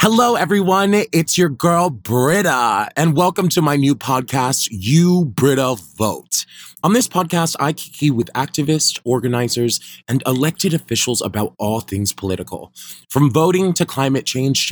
Hello, everyone. It's your girl, Britta, and welcome to my new podcast, You Britta Vote. On this podcast, I kiki with activists, organizers, and elected officials about all things political. From voting to climate change to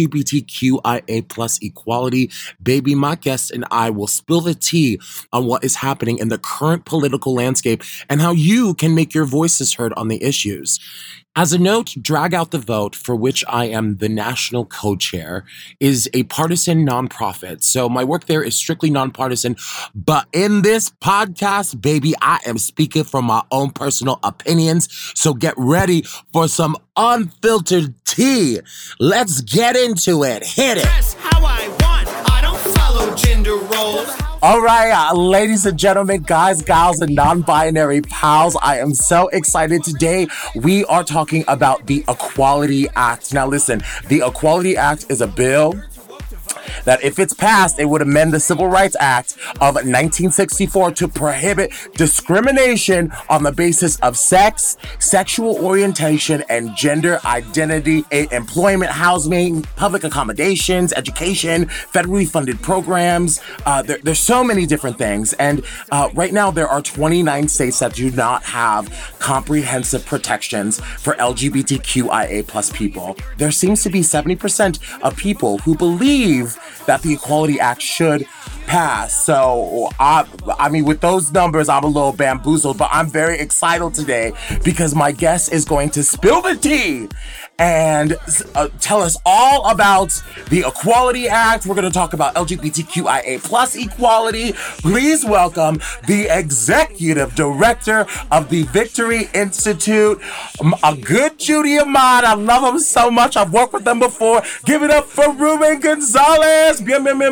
LGBTQIA plus equality, baby, my guest and I will spill the tea on what is happening in the current political landscape and how you can make your voices heard on the issues. As a note, Drag Out the Vote, for which I am the national co-chair, is a partisan nonprofit. So my work there is strictly nonpartisan. But in this podcast, baby, I am speaking from my own personal opinions. So get ready for some unfiltered tea. Let's get into it. Hit it. Dress how I want. I don't follow gender roles. All right, ladies and gentlemen, guys, gals, and non-binary pals, I am so excited today. We are talking about the Equality Act. Now listen, the Equality Act is a bill that if it's passed, it would amend the Civil Rights Act of 1964 to prohibit discrimination on the basis of sex, sexual orientation, and gender identity in employment, housing, public accommodations, education, federally funded programs. There's so many different things. And right now, there are 29 states that do not have comprehensive protections for LGBTQIA plus people. There seems to be 70% of people who believe that the Equality Act should pass. So, I mean, with those numbers, I'm a little bamboozled, but I'm very excited today because my guest is going to spill the tea and tell us all about the Equality Act. We're going to talk about LGBTQIA plus equality. Please welcome the Executive Director of the Victory Institute, a good Judy Ahmad. I love him so much. I've worked with them before. Give it up for Ruben Gonzalez. You better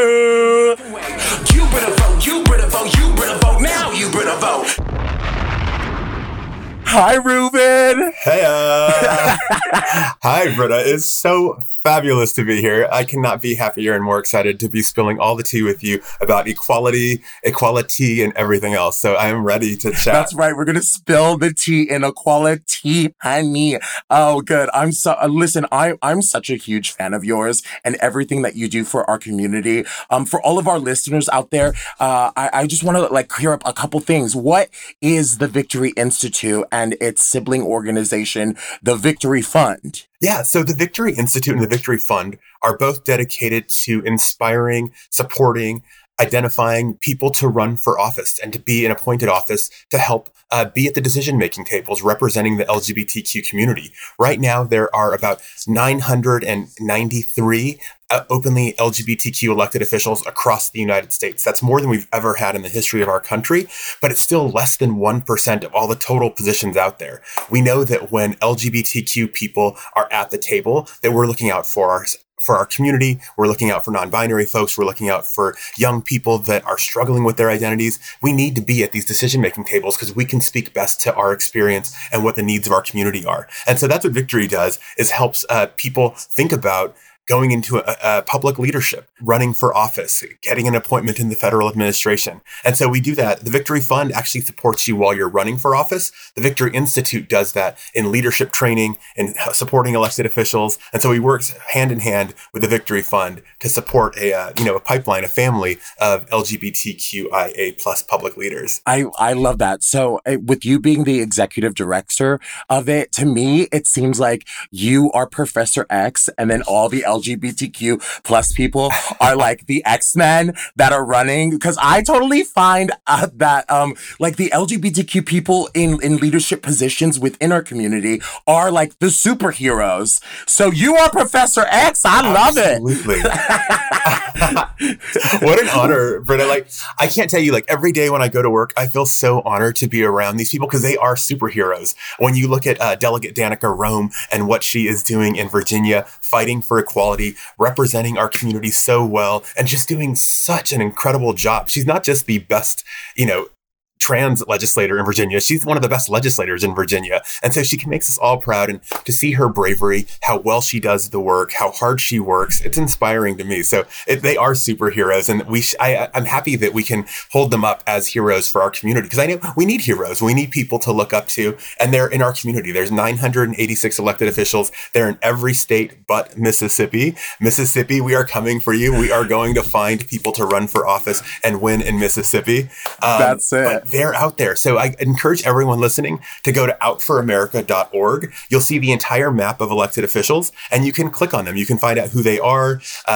vote, you better vote, you better vote, now you better vote. Hi, Ruben. Hey, hi, Britta. It's so fabulous to be here. I cannot be happier and more excited to be spilling all the tea with you about equality, and everything else. So I am ready to chat. That's right. We're going to spill the tea in equality, honey. Oh, good. Listen, I'm such a huge fan of yours and everything that you do for our community. For all of our listeners out there, I just want to clear up a couple things. What is the Victory Institute and its sibling organization, the Victory Fund? Yeah, so the Victory Institute and the Victory Fund are both dedicated to inspiring, supporting, identifying people to run for office and to be in appointed office to help be at the decision-making tables representing the LGBTQ community. Right now, there are about 993 openly LGBTQ elected officials across the United States. That's more than we've ever had in the history of our country, but it's still less than 1% of all the total positions out there. We know that when LGBTQ people are at the table, that we're looking out for our community, we're looking out for non-binary folks, we're looking out for young people that are struggling with their identities. We need to be at these decision-making tables because we can speak best to our experience and what the needs of our community are. And so that's what Victory does, is helps people think about going into a public leadership, running for office, getting an appointment in the federal administration. And so we do that. The Victory Fund actually supports you while you're running for office. The Victory Institute does that in leadership training and supporting elected officials. And so we work hand in hand with the Victory Fund to support a pipeline, a family of LGBTQIA plus public leaders. I love that. So with you being the executive director of it, to me, it seems like you are Professor X and then all the LGBTQ plus people are like the X-Men that are running. Because I totally find that the LGBTQ people in leadership positions within our community are like the superheroes. So you are Professor X. I love it. Absolutely. What an honor, Britta. I can't tell you, every day when I go to work, I feel so honored to be around these people because they are superheroes. When you look at Delegate Danica Roem and what she is doing in Virginia, fighting for equality, representing our community so well, and just doing such an incredible job. She's not just the best, trans legislator in Virginia. She's one of the best legislators in Virginia. And so she makes us all proud. And to see her bravery, how well she does the work, how hard she works, it's inspiring to me. So they are superheroes. And I'm happy that we can hold them up as heroes for our community, because I know we need heroes. We need people to look up to. And they're in our community. There's 986 elected officials. They're in every state but Mississippi. Mississippi, we are coming for you. We are going to find people to run for office and win in Mississippi. That's it. But they're out there. So I encourage everyone listening to go to outforamerica.org. You'll see the entire map of elected officials, and you can click on them. You can find out who they are.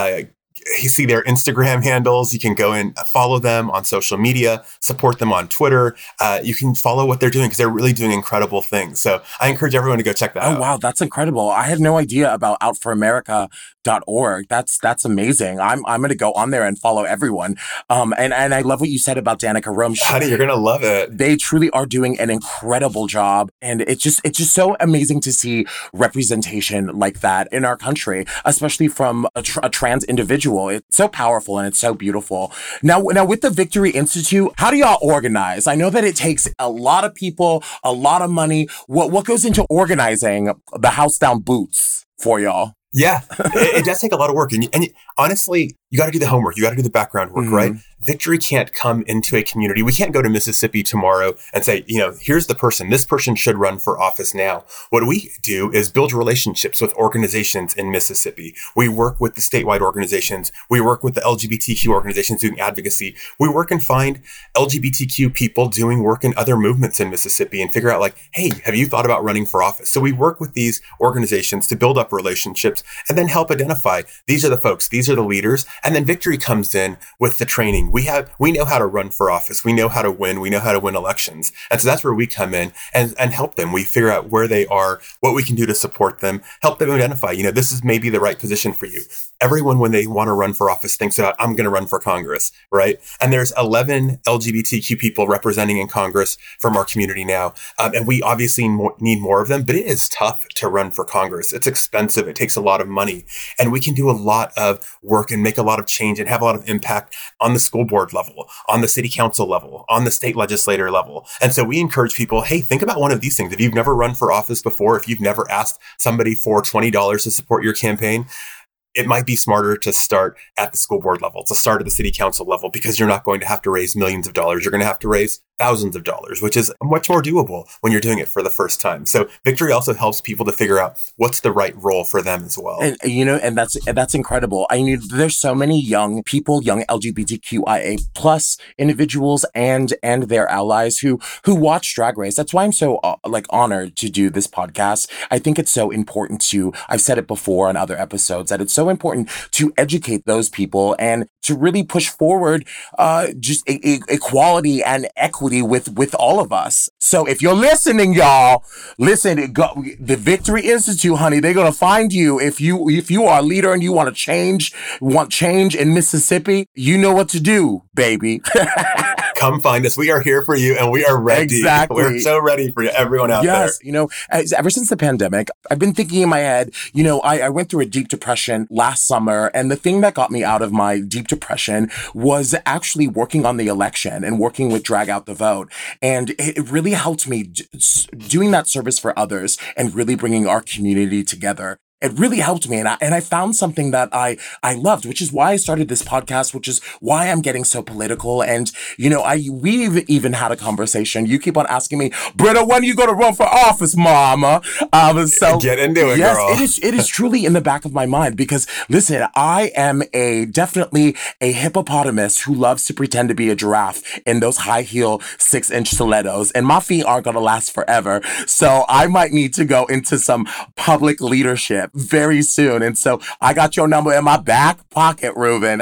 You see their Instagram handles. You can go and follow them on social media, support them on Twitter. You can follow what they're doing, because they're really doing incredible things. So I encourage everyone to go check that out. Oh, wow. That's incredible. I had no idea about outforamerica.org. That's amazing. I'm going to go on there and follow everyone. And I love what you said about Danica Rome. Honey, you're going to love it. They truly are doing an incredible job. And it's just so amazing to see representation like that in our country, especially from a trans individual. It's so powerful and it's so beautiful. Now with the Victory Institute, how do y'all organize? I know that it takes a lot of people, a lot of money. What goes into organizing the house down boots for y'all? Yeah, it does take a lot of work. And honestly, you got to do the homework. You got to do the background work, right? Victory can't come into a community. We can't go to Mississippi tomorrow and say, here's the person. This person should run for office now. What we do is build relationships with organizations in Mississippi. We work with the statewide organizations. We work with the LGBTQ organizations doing advocacy. We work and find LGBTQ people doing work in other movements in Mississippi and figure out hey, have you thought about running for office? So we work with these organizations to build up relationships and then help identify, these are the folks, these are the leaders. And then Victory comes in with the training. We know how to run for office. We know how to win. We know how to win elections. And so that's where we come in and help them. We figure out where they are, what we can do to support them, help them identify, this is maybe the right position for you. Everyone, when they want to run for office, thinks about, I'm going to run for Congress, right? And there's 11 LGBTQ people representing in Congress from our community now. And we obviously need more of them, but it is tough to run for Congress. It's expensive. It takes a lot of money. And we can do a lot of work and make a lot of change and have a lot of impact on the school board level, on the city council level, on the state legislator level. And so we encourage people, hey, think about one of these things. If you've never run for office before, if you've never asked somebody for $20 to support your campaign, it might be smarter to start at the school board level, to start at the city council level, because you're not going to have to raise millions of dollars. You're going to have to raise thousands of dollars, which is much more doable when you're doing it for the first time. So Victory also helps people to figure out what's the right role for them as well. And that's incredible. There's so many young people, young LGBTQIA plus individuals and their allies who watch Drag Race. That's why I'm so honored to do this podcast. I think it's so important I've said it before on other episodes, that it's so important to educate those people and to really push forward just equality and equity with all of us. So if you're listening, y'all, listen, the Victory Institute, honey, they're going to find you. If you are a leader and you want change in Mississippi, you know what to do, baby. Come find us. We are here for you and we are ready. Exactly. We're so ready for you, everyone out there. Yes, ever since the pandemic, I've been thinking in my head, I went through a deep depression last summer, and the thing that got me out of my deep depression was actually working on the election and working with Drag Out the Vote. And it really helped me doing that service for others and really bringing our community together. It really helped me. And I found something that I loved, which is why I started this podcast, which is why I'm getting so political. And, we've even had a conversation. You keep on asking me, Britta, when are you going to run for office, mama? So get into it, yes, girl. It is truly in the back of my mind because, listen, I am definitely a hippopotamus who loves to pretend to be a giraffe in those high heel 6-inch stilettos. And my feet aren't going to last forever. So I might need to go into some public leadership very soon. And so I got your number in my back pocket, Ruben.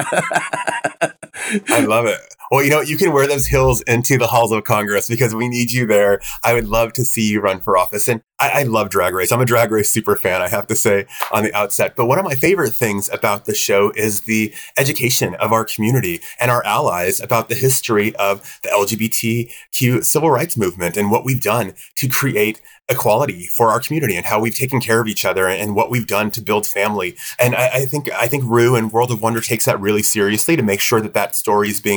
I love it. Well, you can wear those heels into the halls of Congress because we need you there. I would love to see you run for office. And I love Drag Race. I'm a Drag Race super fan, I have to say on the outset. But one of my favorite things about the show is the education of our community and our allies about the history of the LGBTQ civil rights movement and what we've done to create equality for our community and how we've taken care of each other and what we've done to build family. And I think Rue and World of Wonder takes that really seriously to make sure that story is being told.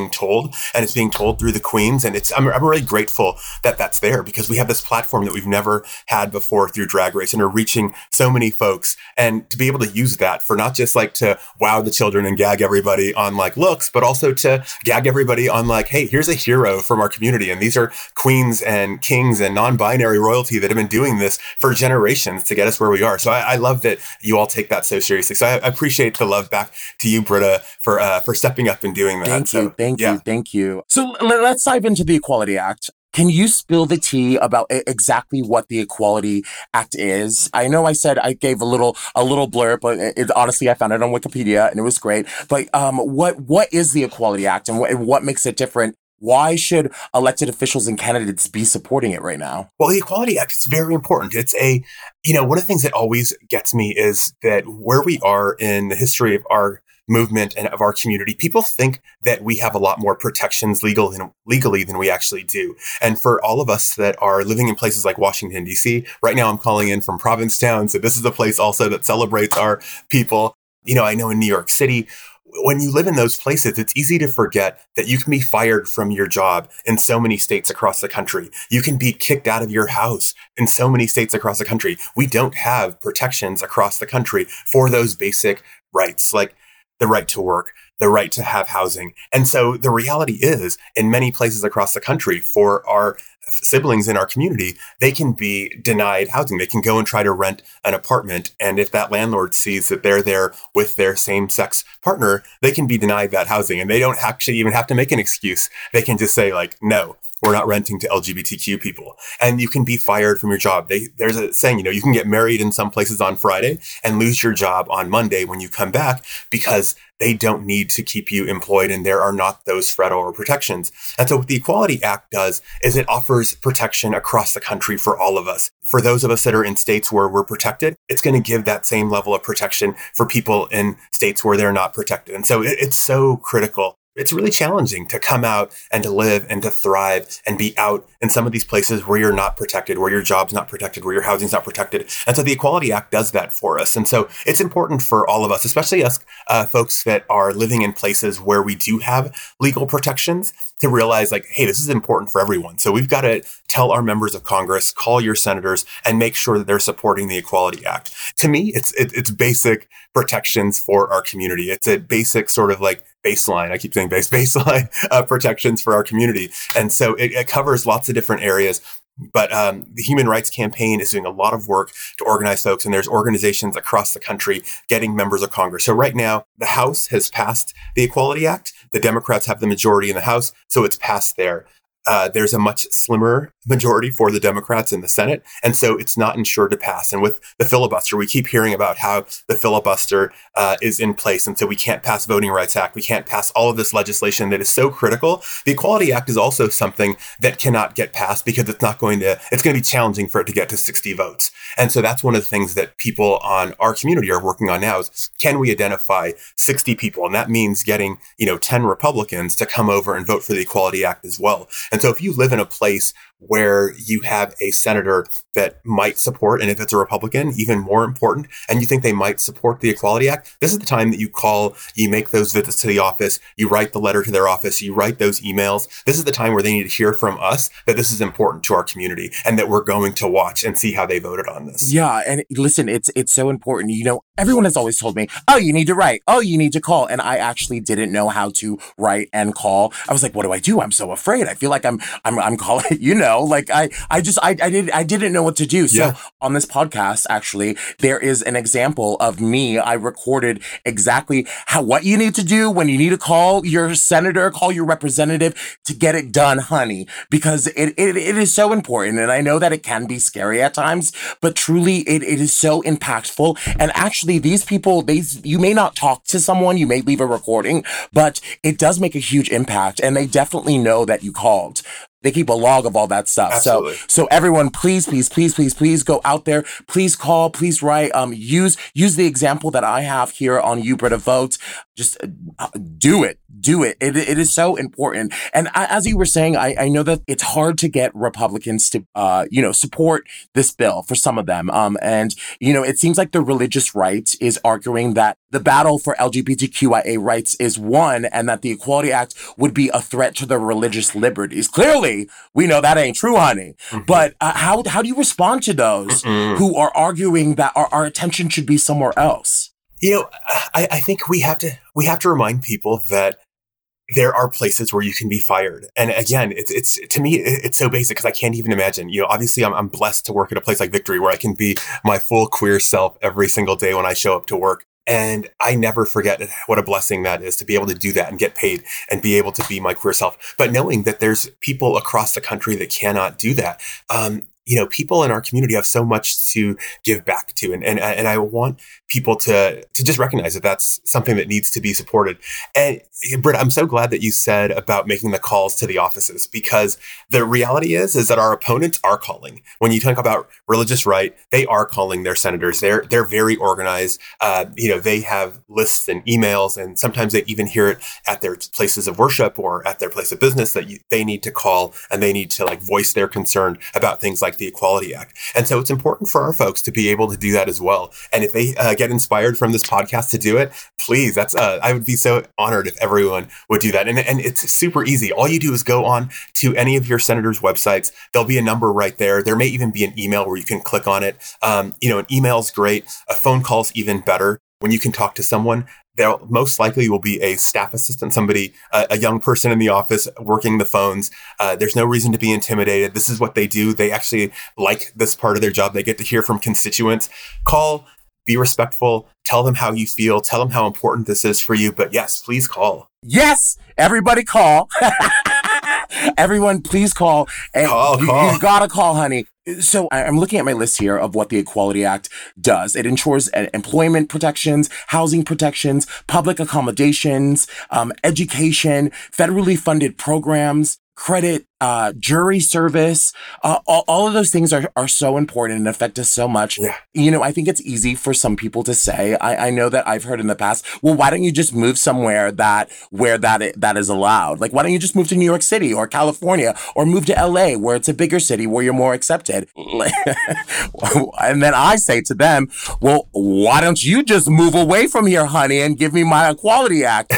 told, and it's being told through the queens. And I'm really grateful that that's there, because we have this platform that we've never had before through Drag Race, and are reaching so many folks. And to be able to use that for not just like to wow the children and gag everybody on like looks, but also to gag everybody on like, hey, here's a hero from our community. And these are queens and kings and non-binary royalty that have been doing this for generations to get us where we are. So I love that you all take that so seriously. So I appreciate the love back to you, Britta, for stepping up and doing that. Thank you. So let's dive into the Equality Act. Can you spill the tea about exactly what the Equality Act is? I know I said I gave a little blurb, but honestly, I found it on Wikipedia and it was great. But what is the Equality Act, and what makes it different? Why should elected officials and candidates be supporting it right now? Well, the Equality Act is very important. It's one of the things that always gets me is that where we are in the history of our movement and of our community, people think that we have a lot more protections legally than we actually do. And for all of us that are living in places like Washington, D.C., right now I'm calling in from Provincetown. So this is a place also that celebrates our people. I know in New York City, when you live in those places, it's easy to forget that you can be fired from your job in so many states across the country. You can be kicked out of your house in so many states across the country. We don't have protections across the country for those basic rights, like the right to work, the right to have housing. And so the reality is, in many places across the country, for our siblings in our community, they can be denied housing. They can go and try to rent an apartment. And if that landlord sees that they're there with their same-sex partner, they can be denied that housing. And they don't actually even have to make an excuse. They can just say like, no, we're not renting to LGBTQ people. And you can be fired from your job. There's a saying, you can get married in some places on Friday and lose your job on Monday when you come back, because they don't need to keep you employed and there are not those federal protections. And so what the Equality Act does is it offers protection across the country for all of us. For those of us that are in states where we're protected, it's going to give that same level of protection for people in states where they're not protected. And so it's so critical. It's really challenging to come out and to live and to thrive and be out in some of these places where you're not protected, where your job's not protected, where your housing's not protected. And so the Equality Act does that for us. And so it's important for all of us, especially us folks that are living in places where we do have legal protections, to realize like, hey, this is important for everyone. So we've got to tell our members of Congress, call your senators, and make sure that they're supporting the Equality Act. To me, it's basic protections for our community. It's a basic sort of like baseline. I keep saying baseline protections for our community. And so it covers lots of different areas. But the Human Rights Campaign is doing a lot of work to organize folks, and there's organizations across the country getting members of Congress. So right now, the House has passed the Equality Act. The Democrats have the majority in the House, so it's passed there. There's a much slimmer majority for the Democrats in the Senate, and so it's not ensured to pass. And with the filibuster, we keep hearing about how the filibuster is in place, and so we can't pass Voting Rights Act. We can't pass all of this legislation that is so critical. The Equality Act is also something that cannot get passed because it's going to be challenging for it to get to 60 votes. And so that's one of the things that people on our community are working on now is, can we identify 60 people? And that means getting, 10 Republicans to come over and vote for the Equality Act as well. And so if you live in a place where you have a senator that might support, and if it's a Republican, even more important, and you think they might support the Equality Act, this is the time that you call, you make those visits to the office, you write the letter to their office, you write those emails. This is the time where they need to hear from us that this is important to our community and that we're going to watch and see how they voted on this. Yeah. And listen, it's so important. Everyone has always told me, oh, you need to write. Oh, you need to call. And I actually didn't know how to write and call. I was like, what do I do? I'm so afraid. I feel like I'm calling, I didn't know what to do. So on this podcast, actually, there is an example of me. I recorded exactly what you need to do when you need to call your senator, call your representative to get it done, honey, because it is so important. And I know that it can be scary at times, but truly it is so impactful. And actually these people, you may not talk to someone, you may leave a recording, but it does make a huge impact. And they definitely know that you called. They keep a log of all that stuff. Absolutely. So everyone, please go out there. Please call, please write. Use the example that I have here on You Britta Vote. do it. Do it. It is so important. And as you were saying, I know that it's hard to get Republicans to, support this bill for some of them. And it seems like the religious right is arguing that the battle for LGBTQIA rights is won and that the Equality Act would be a threat to their religious liberties. Clearly, we know that ain't true, honey. Mm-hmm. But how do you respond to those who are arguing that our attention should be somewhere else? I think we have to remind people that there are places where you can be fired. And again, it's to me, it's so basic because I can't even imagine, obviously I'm blessed to work at a place like Victory where I can be my full queer self every single day when I show up to work. And I never forget what a blessing that is to be able to do that and get paid and be able to be my queer self. But knowing that there's people across the country that cannot do that, people in our community have so much to give back to. And I want people to just recognize that that's something that needs to be supported. And Britt, I'm so glad that you said about making the calls to the offices, because the reality is that our opponents are calling. When you talk about religious right, they are calling their senators. They're very organized. They have lists and emails, and sometimes they even hear it at their places of worship or at their place of business that they need to call and they need to voice their concern about things like the Equality Act. And so it's important for our folks to be able to do that as well. And if they get inspired from this podcast to do it, please, I would be so honored if everyone would do that. And it's super easy. All you do is go on to any of your senators' websites. There'll be a number right there. There may even be an email where you can click on it. An email's great. A phone call's even better. When you can talk to someone, there most likely will be a staff assistant, somebody, a young person in the office working the phones. There's no reason to be intimidated. This is what they do. They actually like this part of their job. They get to hear from constituents. Call, be respectful, tell them how you feel, tell them how important this is for you. But yes, please call. Yes, everybody call. Everyone, please call. And call. You gotta call, honey. So I'm looking at my list here of what the Equality Act does. It ensures employment protections, housing protections, public accommodations, education, federally funded programs, credit, jury service. All of those things are so important and affect us so much. Yeah. I think it's easy for some people to say, I know that I've heard in the past, well, why don't you just move somewhere where that is allowed? Why don't you just move to New York City or California or move to LA where it's a bigger city where you're more accepted? And then I say to them, well, why don't you just move away from here, honey, and give me my Equality Act?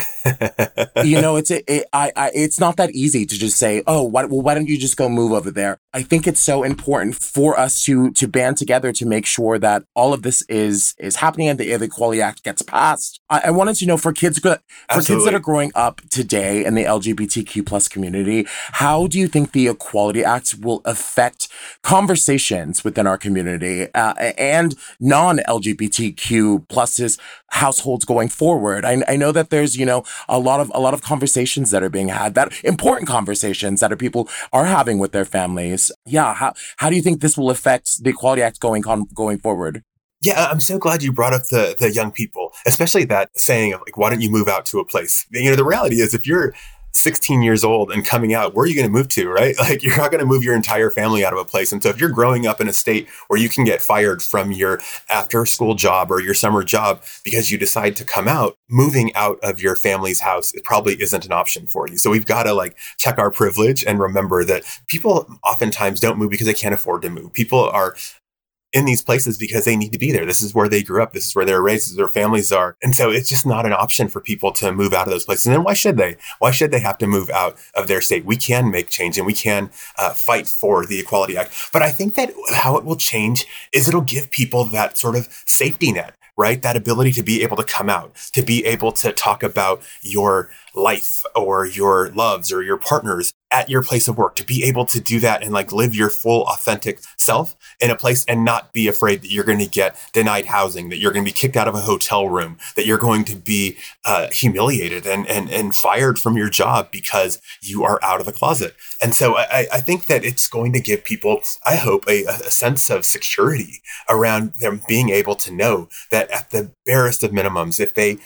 It's not that easy to just say, oh, why don't you just go move over there? I think it's so important for us to band together to make sure that all of this is happening and the Equality Act gets passed. I wanted to know for kids that are growing up today in the LGBTQ plus community, how do you think the Equality Act will affect conversations within our community and non-LGBTQ pluses households going forward? I know that there's a lot of conversations that are being had, that important conversations that people are having with their families. Yeah, how do you think this will affect the Equality Act going forward? Yeah, I'm so glad you brought up the young people, especially that saying of why don't you move out to a place? The reality is if you're 16 years old and coming out, where are you going to move to, right? You're not going to move your entire family out of a place. And so if you're growing up in a state where you can get fired from your after school job or your summer job because you decide to come out, moving out of your family's house, it probably isn't an option for you. So we've got to check our privilege and remember that people oftentimes don't move because they can't afford to move. People are in these places because they need to be there. This is where they grew up. This is where their races, their families are. And so it's just not an option for people to move out of those places. And then why should they? Why should they have to move out of their state? We can make change and we can fight for the Equality Act. But I think that how it will change is it'll give people that sort of safety net, right? That ability to be able to come out, to be able to talk about your life or your loves or your partners at your place of work, to be able to do that and live your full authentic self in a place and not be afraid that you're going to get denied housing, that you're going to be kicked out of a hotel room, that you're going to be humiliated and fired from your job because you are out of the closet. And so I think that it's going to give people, I hope, a sense of security around them being able to know that at the barest of minimums, if they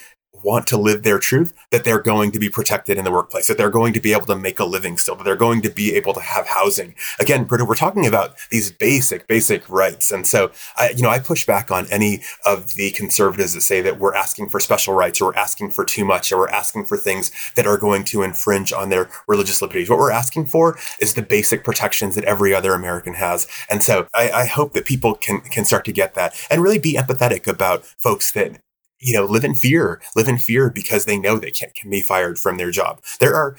want to live their truth, that they're going to be protected in the workplace, that they're going to be able to make a living still, that they're going to be able to have housing. Again, Britta, we're talking about these basic rights. And so I push back on any of the conservatives that say that we're asking for special rights, or we're asking for too much, or we're asking for things that are going to infringe on their religious liberties. What we're asking for is the basic protections that every other American has. And so I hope that people can start to get that and really be empathetic about folks that live in fear because they know they can be fired from their job. There are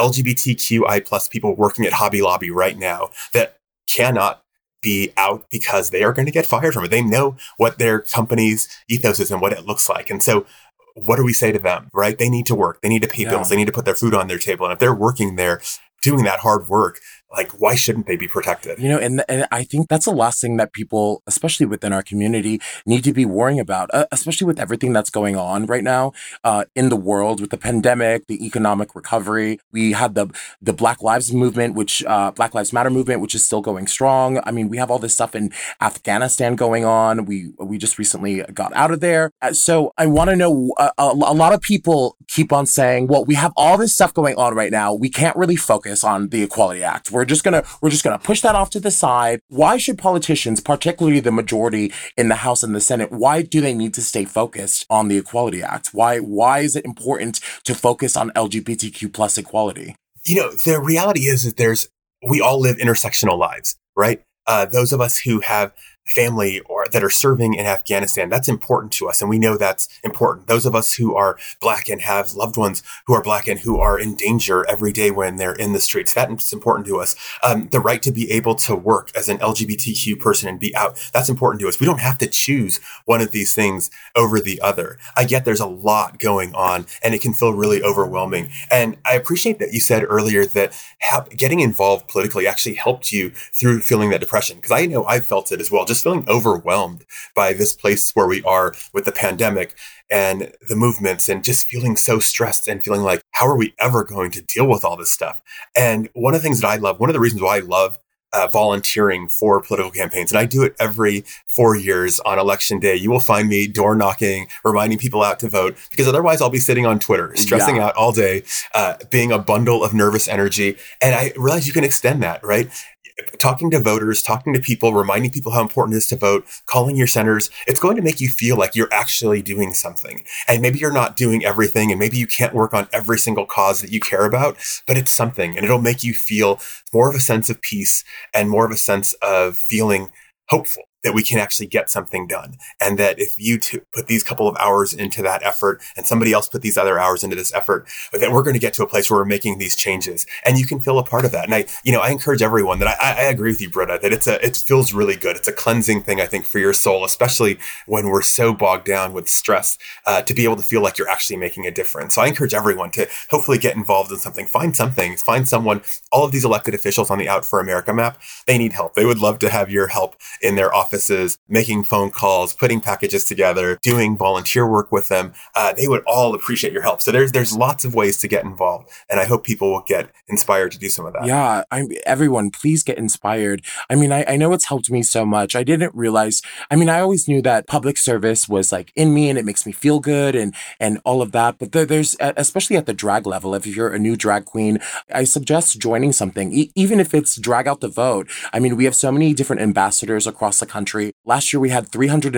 LGBTQI plus people working at Hobby Lobby right now that cannot be out because they are going to get fired from it. They know what their company's ethos is and what it looks like. And so what do we say to them, right? They need to work. They need to pay bills. They need to put their food on their table. And if they're working there, doing that hard work, like, why shouldn't they be protected? And I think that's the last thing that people, especially within our community, need to be worrying about, especially with everything that's going on right now in the world with the pandemic, the economic recovery. We had the Black Lives movement, Black Lives Matter movement, which is still going strong. I mean, we have all this stuff in Afghanistan going on. We just recently got out of there. So I want to know, a lot of people keep on saying, well, we have all this stuff going on right now. We can't really focus on the Equality Act. We're just gonna push that off to the side. Why should politicians, particularly the majority in the House and the Senate, why do they need to stay focused on the Equality Act? Why is it important to focus on LGBTQ plus equality? The reality is that we all live intersectional lives, right? Those of us who have family or that are serving in Afghanistan, that's important to us. And we know that's important. Those of us who are Black and have loved ones who are Black and who are in danger every day when they're in the streets, that's important to us. The right to be able to work as an LGBTQ person and be out, that's important to us. We don't have to choose one of these things over the other. I get there's a lot going on and it can feel really overwhelming. And I appreciate that you said earlier that getting involved politically actually helped you through feeling that depression. Because I know I felt it as well. Just feeling overwhelmed by this place where we are with the pandemic and the movements, and just feeling so stressed and feeling like, how are we ever going to deal with all this stuff? And one of the things that I love, one of the reasons why I love volunteering for political campaigns, and I do it every 4 years on election day. You will find me door knocking, reminding people out to vote, because otherwise I'll be sitting on Twitter, stressing out all day, being a bundle of nervous energy. And I realize you can extend that, right? Talking to voters, talking to people, reminding people how important it is to vote, calling your senators, it's going to make you feel like you're actually doing something. And maybe you're not doing everything, and maybe you can't work on every single cause that you care about, but it's something, and it'll make you feel more of a sense of peace and more of a sense of feeling hopeful that we can actually get something done. And that if you put these couple of hours into that effort and somebody else put these other hours into this effort, that we're going to get to a place where we're making these changes, and you can feel a part of that. And I encourage everyone that I agree with you, Britta, that it feels really good. It's a cleansing thing, I think, for your soul, especially when we're so bogged down with stress, to be able to feel like you're actually making a difference. So I encourage everyone to hopefully get involved in something, find someone. All of these elected officials on the Out for America map, they need help. They would love to have your help in their offices, making phone calls, putting packages together, doing volunteer work with them. They would all appreciate your help. So there's lots of ways to get involved, and I hope people will get inspired to do some of that. Yeah, everyone, please get inspired. I mean, I know it's helped me so much. I didn't realize, I always knew that public service was like in me and it makes me feel good and all of that. But there's, especially at the drag level, if you're a new drag queen, I suggest joining something, even if it's Drag Out the Vote. We have so many different ambassadors across the country. Last year, we had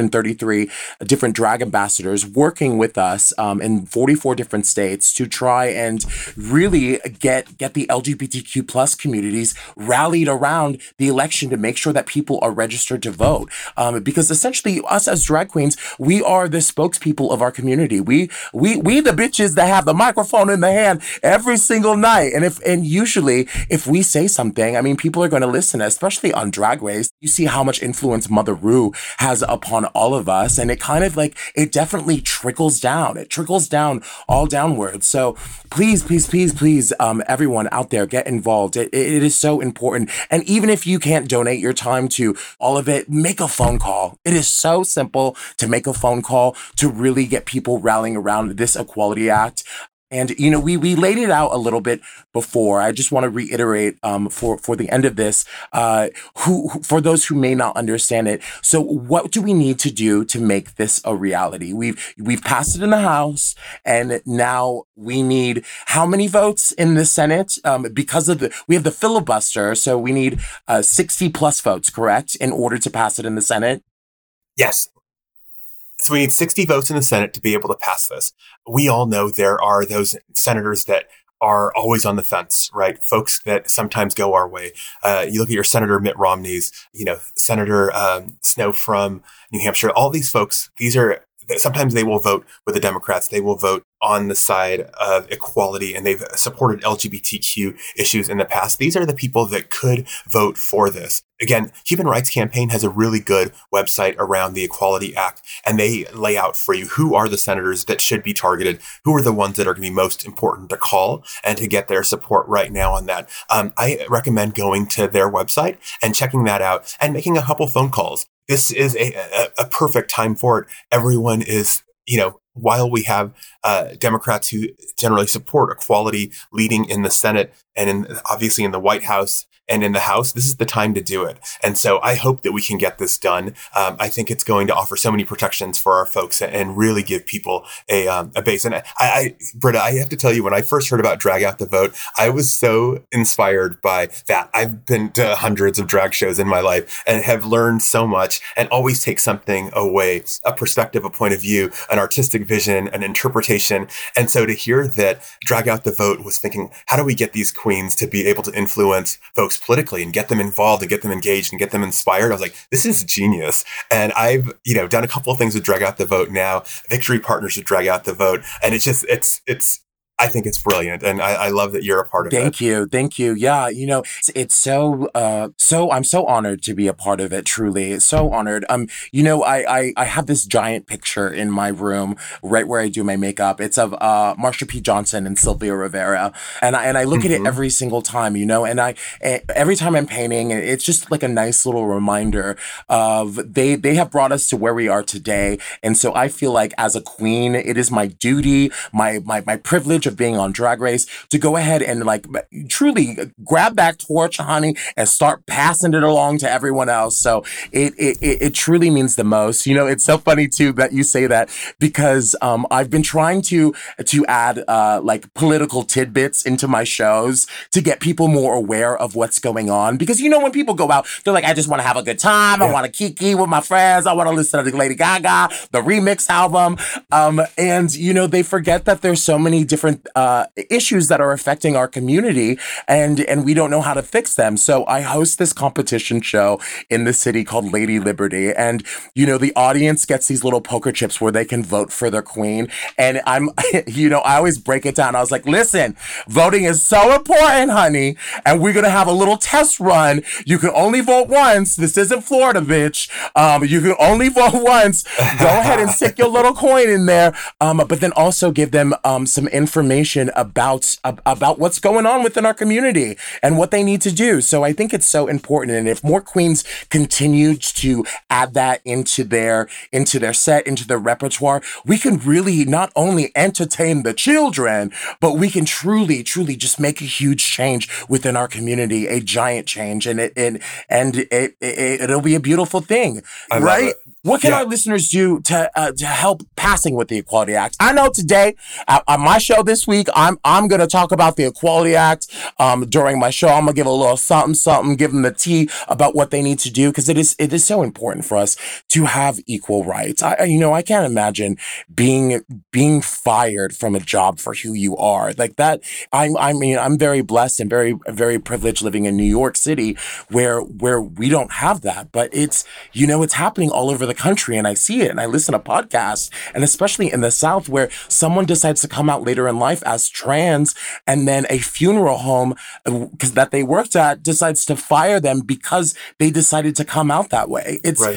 333 different drag ambassadors working with us in 44 different states to try and really get the LGBTQ plus communities rallied around the election to make sure that people are registered to vote. Because essentially, us as drag queens, we are the spokespeople of our community. We the bitches that have the microphone in the hand every single night. And usually, if we say something, people are going to listen, especially on Drag Race. You see how much influence Mother Rue has upon all of us. And it kind of it definitely trickles down. It trickles down all downwards. So please, everyone out there, get involved. It is so important. And even if you can't donate your time to all of it, make a phone call. It is so simple to make a phone call to really get people rallying around this Equality Act. And we laid it out a little bit before. I just want to reiterate for the end of this, who for those who may not understand it. So, what do we need to do to make this a reality? We've passed it in the House, and now we need how many votes in the Senate? Because we have the filibuster, so we need 60 plus votes, correct, in order to pass it in the Senate. Yes. So we need 60 votes in the Senate to be able to pass this. We all know there are those senators that are always on the fence, right? Folks that sometimes go our way. You look at your Senator Mitt Romney's, Senator Snowe from New Hampshire, all these folks, sometimes they will vote with the Democrats. They will vote on the side of equality, and they've supported LGBTQ issues in the past. These are the people that could vote for this. Again, Human Rights Campaign has a really good website around the Equality Act, and they lay out for you who are the senators that should be targeted, who are the ones that are going to be most important to call and to get their support right now on that. I recommend going to their website and checking that out and making a couple phone calls. This is a perfect time for it. Everyone is, while we have Democrats who generally support equality leading in the Senate and obviously in the White House and in the House, this is the time to do it. And so I hope that we can get this done. I think it's going to offer so many protections for our folks and really give people a base. And Britta, I have to tell you, when I first heard about Drag Out the Vote, I was so inspired by that. I've been to hundreds of drag shows in my life and have learned so much and always take something away, a perspective, a point of view, an artistic vision, an interpretation. And so to hear that Drag Out the Vote was thinking, how do we get these queens to be able to influence folks politically and get them involved and get them engaged and get them inspired? I was like, this is genius. And I've, done a couple of things with Drag Out the Vote now. Victory partners with Drag Out the Vote. And it's just, I think it's brilliant. And I love that you're a part of it. Thank you. Yeah. It's so I'm so honored to be a part of it. Truly. So honored. I have this giant picture in my room right where I do my makeup. It's of Marsha P. Johnson and Sylvia Rivera. And I look at it every single time, and every time I'm painting, it's just like a nice little reminder of they have brought us to where we are today. And so I feel like as a queen, it is my duty, my privilege of being on Drag Race to go ahead and truly grab that torch, honey, and start passing it along to everyone else. So it truly means the most. It's so funny too that you say that, because I've been trying to add political tidbits into my shows to get people more aware of what's going on. Because when people go out, they're like, I just want to have a good time. Yeah. I want to kiki with my friends. I want to listen to the Lady Gaga, the remix album. And they forget that there's so many different issues that are affecting our community, and we don't know how to fix them. So I host this competition show in the city called Lady Liberty, and the audience gets these little poker chips where they can vote for their queen. And I'm I always break it down. I was like, listen, voting is so important, honey, and we're gonna have a little test run. You can only vote once. This isn't Florida, bitch. You can only vote once. Go ahead and stick your little coin in there, but then also give them some information about what's going on within our community and what they need to do. So I think it's so important. And if more queens continue to add that into their set, into their repertoire, we can really not only entertain the children, but we can truly just make a huge change within our community, a giant change. And it'll be a beautiful thing, right? What can our listeners do to help passing with the Equality Act? I know today, on my show this week, I'm going to talk about the Equality Act. During my show, I'm going to give a little something, give them the tea about what they need to do, because it is so important for us to have equal rights. I can't imagine being fired from a job for who you are like that. I'm very blessed and very, very privileged living in New York City, where we don't have that, but it's happening all over the country, and I see it, and I listen to podcasts, and especially in the South, where someone decides to come out later in life as trans, and then a funeral home that they worked at decides to fire them because they decided to come out that way.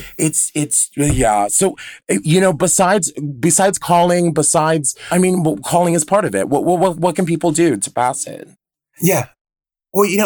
So besides calling, calling is part of it. What can people do to pass it? Yeah. Well,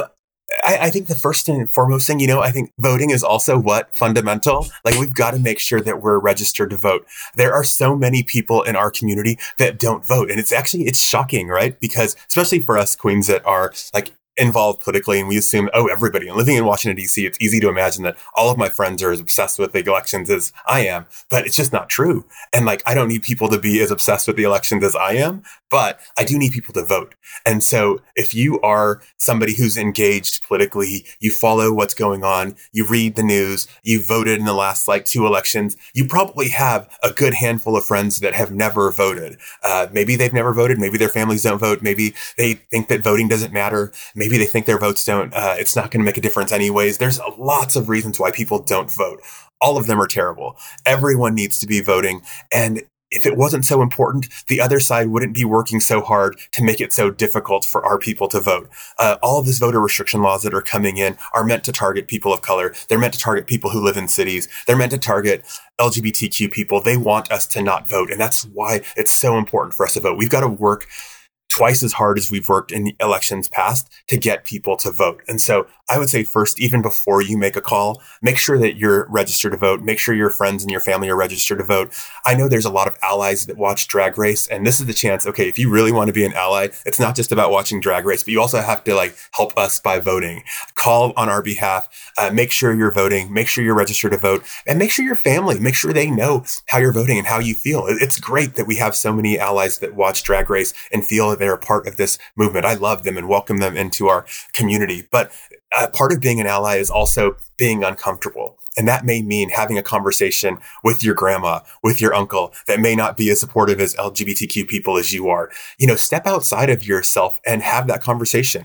I think the first and foremost thing, I think voting is also what fundamental. Like we've got to make sure that we're registered to vote. There are so many people in our community that don't vote. And it's shocking, right? Because especially for us queens that are like involved politically and we assume, everybody. And living in Washington, D.C., it's easy to imagine that all of my friends are as obsessed with the elections as I am, but it's just not true. And like, I don't need people to be as obsessed with the elections as I am, but I do need people to vote. And so if you are somebody who's engaged politically, you follow what's going on, you read the news, you voted in the last like 2 elections, you probably have a good handful of friends that have never voted. Maybe they've never voted. Maybe their families don't vote. Maybe they think that voting doesn't matter. Maybe they think their votes it's not going to make a difference anyways. There's lots of reasons why people don't vote. All of them are terrible. Everyone needs to be voting. And if it wasn't so important, the other side wouldn't be working so hard to make it so difficult for our people to vote. All of these voter restriction laws that are coming in are meant to target people of color. They're meant to target people who live in cities. They're meant to target LGBTQ people. They want us to not vote. And that's why it's so important for us to vote. We've got to work twice as hard as we've worked in the elections past to get people to vote. And so I would say first, even before you make a call, make sure that you're registered to vote. Make sure your friends and your family are registered to vote. I know there's a lot of allies that watch Drag Race, and this is the chance. Okay, if you really want to be an ally, it's not just about watching Drag Race, but you also have to like help us by voting. Call on our behalf. Make sure you're voting. Make sure you're registered to vote, and make sure your family, make sure they know how you're voting and how you feel. It's great that we have so many allies that watch Drag Race and feel that they're a part of this movement. I love them and welcome them into our community. But part of being an ally is also being uncomfortable. And that may mean having a conversation with your grandma, with your uncle that may not be as supportive as LGBTQ people as you are. Step outside of yourself and have that conversation.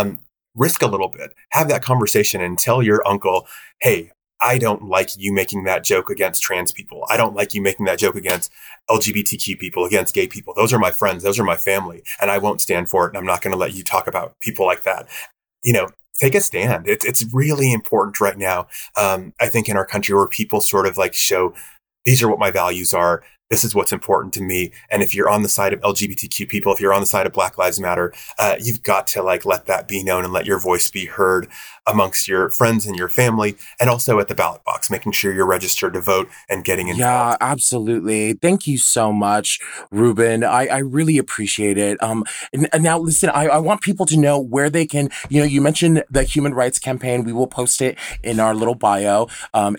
Risk a little bit, have that conversation and tell your uncle, hey, I don't like you making that joke against trans people. I don't like you making that joke against LGBTQ people, against gay people. Those are my friends. Those are my family. And I won't stand for it. And I'm not going to let you talk about people like that. Take a stand. It's really important right now. I think in our country where people sort of like show, these are what my values are. This is what's important to me. And if you're on the side of LGBTQ people, if you're on the side of Black Lives Matter, you've got to like let that be known and let your voice be heard amongst your friends and your family, and also at the ballot box, making sure you're registered to vote and getting involved. Yeah, absolutely. Thank you so much, Ruben. I really appreciate it. And now listen, I want people to know where they can, you mentioned the Human Rights Campaign. We will post it in our little bio,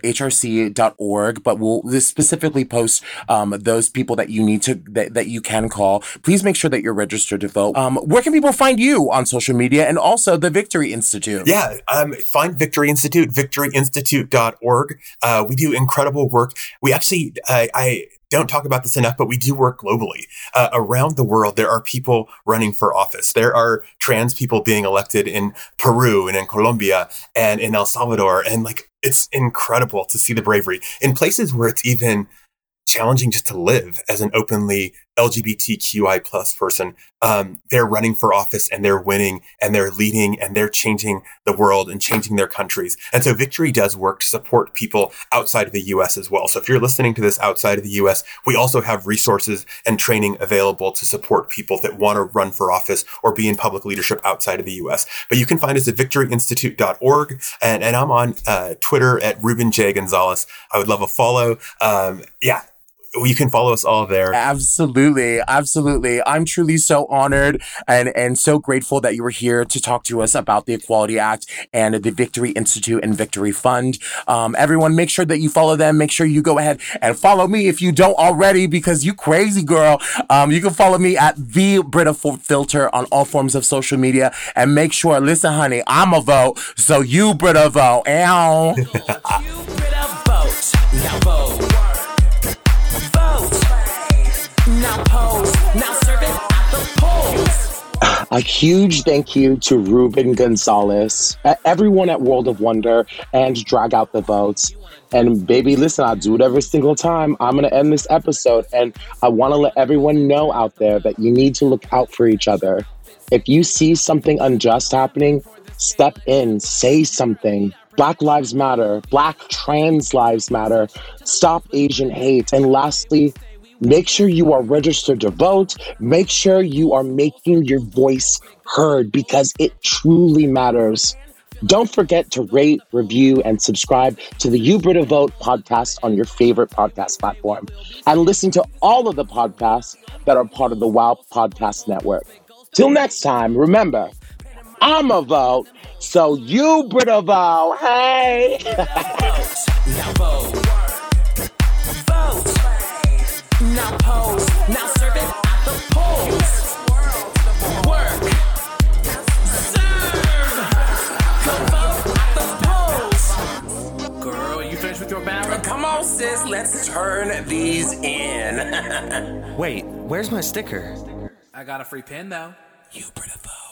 hrc.org, but we'll specifically post those people that you need to, that you can call. Please make sure that you're registered to vote. Where can people find you on social media and also the Victory Institute? Yeah. Find Victory Institute, victoryinstitute.org. We do incredible work. We actually, I don't talk about this enough, but we do work globally. Around the world, there are people running for office. There are trans people being elected in Peru and in Colombia and in El Salvador. And like, it's incredible to see the bravery in places where it's even challenging just to live as an openly LGBTQI plus person. They're running for office and they're winning and they're leading and they're changing the world and changing their countries. And so Victory does work to support people outside of the US as well. So if you're listening to this outside of the US, we also have resources and training available to support people that want to run for office or be in public leadership outside of the US. But you can find us at victoryinstitute.org. And I'm on Twitter at Ruben J. Gonzalez. I would love a follow. You can follow us all there. Absolutely. Absolutely. I'm truly so honored and so grateful that you were here to talk to us about the Equality Act and the Victory Institute and Victory Fund. Everyone, make sure that you follow them. Make sure you go ahead and follow me if you don't already, because you crazy girl. You can follow me at the Brita Filter on all forms of social media. And make sure, listen, honey, I'm a vote, so you Brita vote. Ow. You Brita vote. Now vote. Now pose. Now serve it at the polls. A huge thank you to Ruben Gonzalez, everyone at World of Wonder, and Drag Out the Votes. And baby, listen, I do it every single time. I'm going to end this episode, and I want to let everyone know out there that you need to look out for each other. If you see something unjust happening, step in, say something. Black Lives Matter. Black trans lives matter. Stop Asian hate. And lastly, make sure you are registered to vote. Make sure you are making your voice heard, because it truly matters. Don't forget to rate, review, and subscribe to the You Brita Vote podcast on your favorite podcast platform. And listen to all of the podcasts that are part of the WOW Podcast Network. Till next time, remember, I'm a vote, so you Brita vote, hey! Now vote. Vote. Now pose. Now serve it at the polls. Work. Serve. Go vote at the polls. Girl, you finished with your ballot? Come on, sis. Let's turn these in. Wait, where's my sticker? I got a free pin though. You Brita vote.